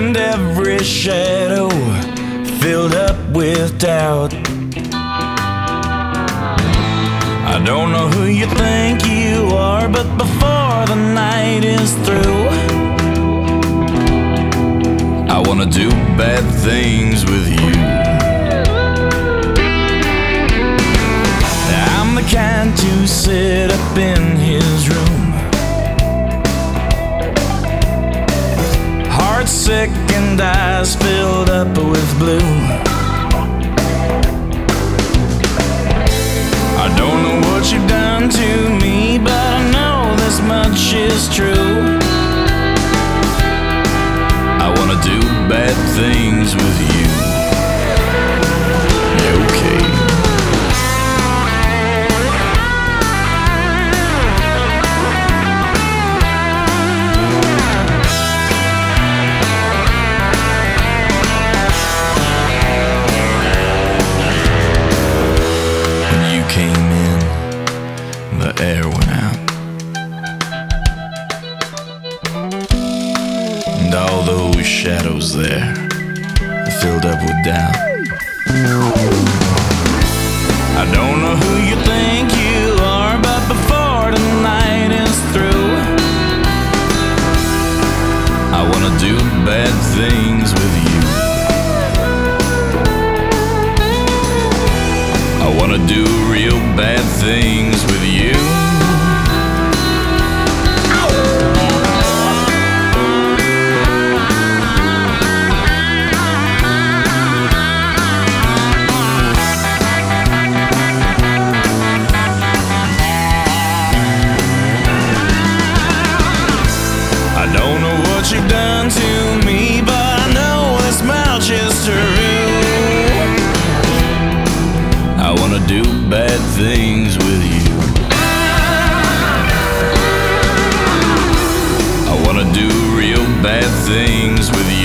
and every shadow filled up with doubt. I don't know who you think you are, but before the night is through, I wanna do bad things with you. I'm the kind to sit up in his room, heart sick and eyes filled up with blue. I don't know what you've done to me, but I know this much is true. I wanna do bad things with you. Okay. When you came in, the air went out, and all those shadows there filled up with doubt. I don't know who you think you are, but before the night is through, I wanna do bad things with you. I wanna do real bad things with you. I don't know what you've done to me, but I know this much is true. I wanna do bad things with you. I wanna do real bad things with you.